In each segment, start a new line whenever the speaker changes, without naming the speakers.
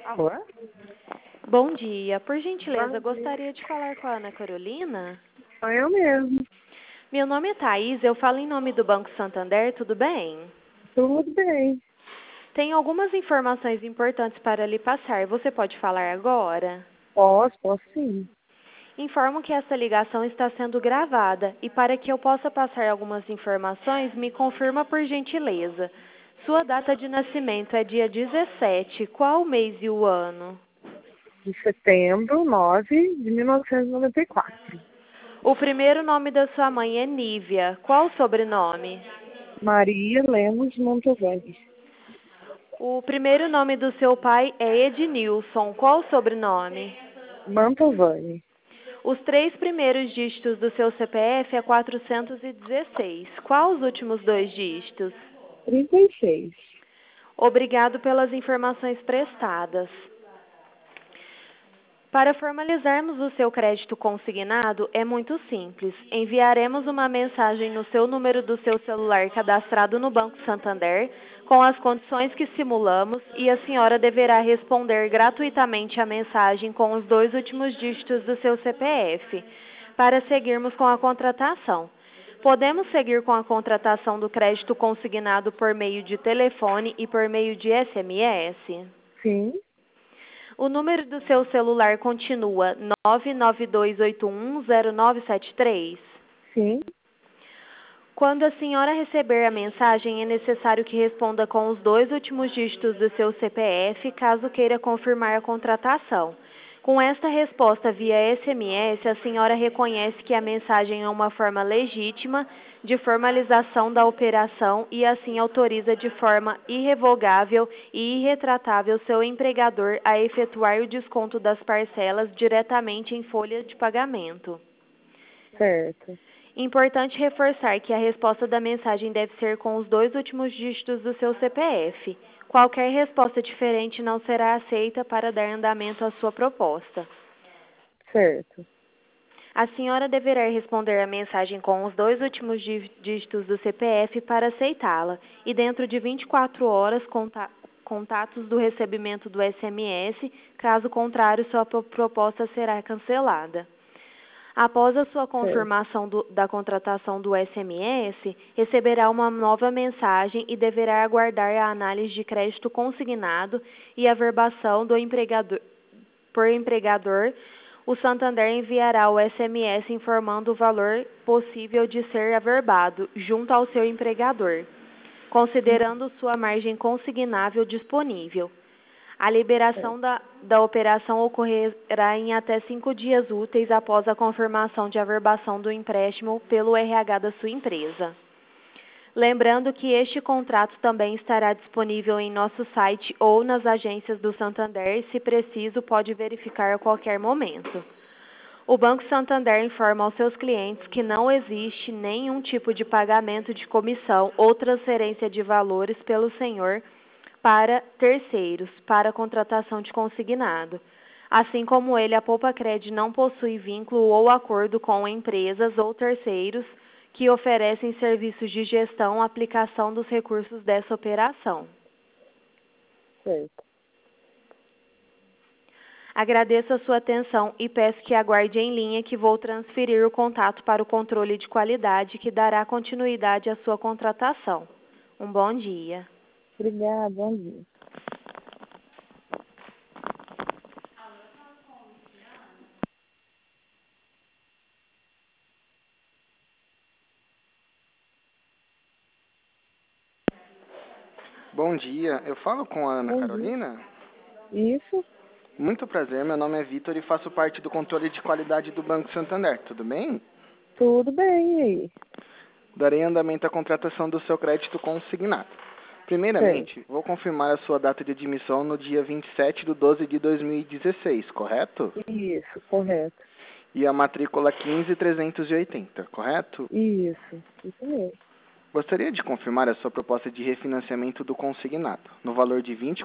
Alô?
Bom dia. Por gentileza,
Bom dia.
gostaria de falar com a Ana Carolina?
Sou eu mesmo.
Meu nome é Thaís, eu falo em nome do Banco Santander, tudo bem?
Tudo bem.
Tenho algumas informações importantes para lhe passar. Você pode falar agora?
Posso sim.
Informo que esta ligação está sendo gravada e para que eu possa passar algumas informações, me confirma por gentileza. Sua data de nascimento é dia 17. Qual o mês e o ano?
De setembro 9 de 1994.
O primeiro nome da sua mãe é Nívia. Qual o sobrenome?
Maria Lemos Montovani.
O primeiro nome do seu pai é Ednilson. Qual o sobrenome?
Mantovani.
Os três primeiros dígitos do seu CPF é 416. Qual os últimos dois dígitos?
36.
Obrigado pelas informações prestadas. Para formalizarmos o seu crédito consignado, é muito simples. Enviaremos uma mensagem no seu número do seu celular cadastrado no Banco Santander, com as condições que simulamos, e a senhora deverá responder gratuitamente a mensagem com os dois últimos dígitos do seu CPF, para seguirmos com a contratação. Podemos seguir com a contratação do crédito consignado por meio de telefone e por meio de SMS?
Sim.
O número do seu celular continua 992810973?
Sim.
Quando a senhora receber a mensagem, é necessário que responda com os dois últimos dígitos do seu CPF, caso queira confirmar a contratação. Com esta resposta via SMS, a senhora reconhece que a mensagem é uma forma legítima de formalização da operação e assim autoriza de forma irrevogável e irretratável seu empregador a efetuar o desconto das parcelas diretamente em folha de pagamento.
Certo.
Importante reforçar que a resposta da mensagem deve ser com os dois últimos dígitos do seu CPF. Qualquer resposta diferente não será aceita para dar andamento à sua proposta.
Certo.
A senhora deverá responder a mensagem com os dois últimos dígitos do CPF para aceitá-la e dentro de 24 horas contatos do recebimento do SMS, caso contrário sua proposta será cancelada. Após a sua
Certo.
confirmação da contratação do SMS, receberá uma nova mensagem e deverá aguardar a análise de crédito consignado e a verbação do por empregador. O Santander enviará o SMS informando o valor possível de ser averbado junto ao seu empregador, considerando sua margem consignável disponível. A liberação da operação ocorrerá em até 5 dias úteis após a confirmação de averbação do empréstimo pelo RH da sua empresa. Lembrando que este contrato também estará disponível em nosso site ou nas agências do Santander e, se preciso, pode verificar a qualquer momento. O Banco Santander informa aos seus clientes que não existe nenhum tipo de pagamento de comissão ou transferência de valores pelo senhor para terceiros, para contratação de consignado. Assim como ele, a Poupa-Cred não possui vínculo ou acordo com empresas ou terceiros que oferecem serviços de gestão ou aplicação dos recursos dessa operação.
Certo.
Agradeço a sua atenção e peço que aguarde em linha que vou transferir o contato para o controle de qualidade que dará continuidade à sua contratação. Um bom dia.
Obrigada. Bom dia.
Bom dia, eu falo com a Ana
Bom dia.
Carolina?
Isso.
Muito prazer, meu nome é Vitor e faço parte do controle de qualidade do Banco Santander, tudo bem?
Tudo bem. E aí?
Darei andamento à contratação do seu crédito consignado. Primeiramente, vou confirmar a sua data de admissão no dia 27/12/2016, correto?
Isso. Correto.
E a matrícula 15380, correto?
Isso mesmo.
Gostaria de confirmar a sua proposta de refinanciamento do consignado, no valor de R$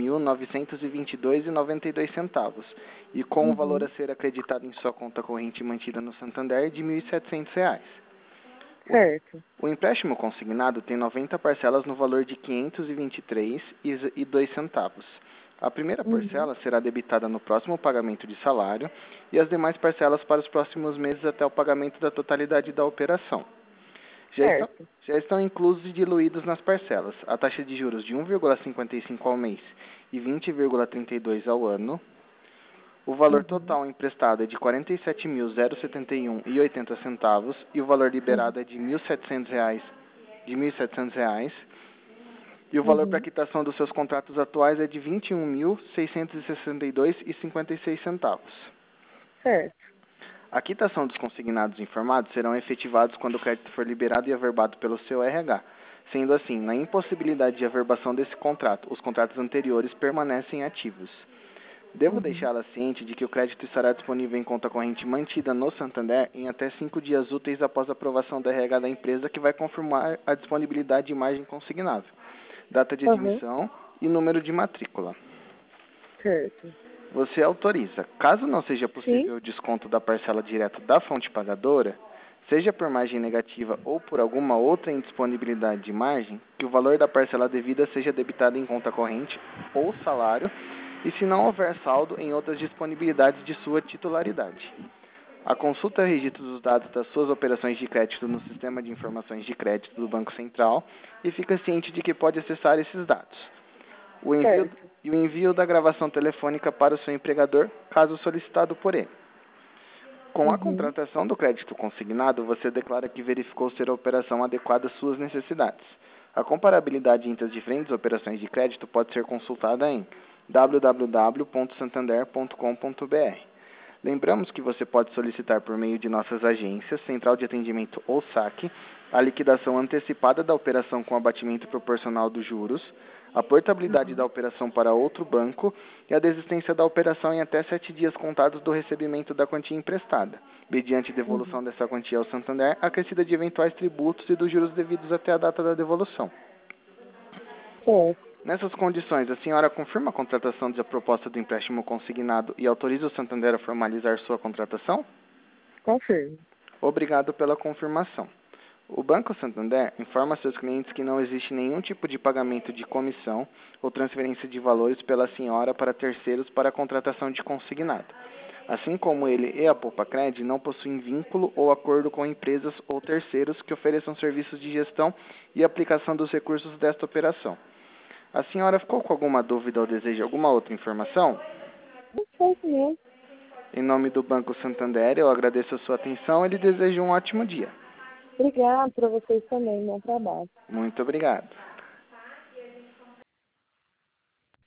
24.922,92 e com o valor a ser acreditado em sua conta corrente mantida no Santander de R$ 1.700.
Certo.
O empréstimo consignado tem 90 parcelas no valor de R$ 523,02. A primeira parcela será debitada no próximo pagamento de salário e as demais parcelas para os próximos meses até o pagamento da totalidade da operação.
Certo.
Já estão inclusos e diluídos nas parcelas a taxa de juros de 1,55 ao mês e 20,32 ao ano. O valor total emprestado é de R$ 47.071,80 e o valor liberado é de R$ 1.700. E o valor para quitação dos seus contratos atuais é de R$ 21.662,56.
Certo.
A quitação dos consignados informados serão efetivados quando o crédito for liberado e averbado pelo seu RH. Sendo assim, na impossibilidade de averbação desse contrato, os contratos anteriores permanecem ativos. Devo deixá-la ciente de que o crédito estará disponível em conta corrente mantida no Santander em até 5 dias úteis após a aprovação da RH da empresa, que vai confirmar a disponibilidade de margem consignável, data de admissão e número de matrícula.
Certo.
Você autoriza, caso não seja possível o desconto da parcela direto da fonte pagadora, seja por margem negativa ou por alguma outra indisponibilidade de margem, que o valor da parcela devida seja debitado em conta corrente ou salário, e se não houver saldo em outras disponibilidades de sua titularidade. A consulta e registro dos dados das suas operações de crédito no Sistema de Informações de Crédito do Banco Central e fica ciente de que pode acessar esses dados. O envio da gravação telefônica para o seu empregador, caso solicitado por ele. Com a contratação do crédito consignado, você declara que verificou ser a operação adequada às suas necessidades. A comparabilidade entre as diferentes operações de crédito pode ser consultada em www.santander.com.br. Lembramos que você pode solicitar por meio de nossas agências, Central de Atendimento ou SAC, a liquidação antecipada da operação com abatimento proporcional dos juros, a portabilidade da operação para outro banco e a desistência da operação em até 7 dias contados do recebimento da quantia emprestada, mediante devolução dessa quantia ao Santander, acrescida de eventuais tributos e dos juros devidos até a data da devolução.
Certo.
Nessas condições, a senhora confirma a contratação da proposta do empréstimo consignado e autoriza o Santander a formalizar sua contratação?
Confirmo.
Obrigado pela confirmação. O Banco Santander informa a seus clientes que não existe nenhum tipo de pagamento de comissão ou transferência de valores pela senhora para terceiros para a contratação de consignado. Assim como ele e a Poupa-Cred não possuem vínculo ou acordo com empresas ou terceiros que ofereçam serviços de gestão e aplicação dos recursos desta operação. A senhora ficou com alguma dúvida ou deseja alguma outra informação?
Não sei mesmo.
Em nome do Banco Santander, eu agradeço a sua atenção e lhe desejo um ótimo dia.
Obrigada para vocês também, bom trabalho.
Muito obrigado.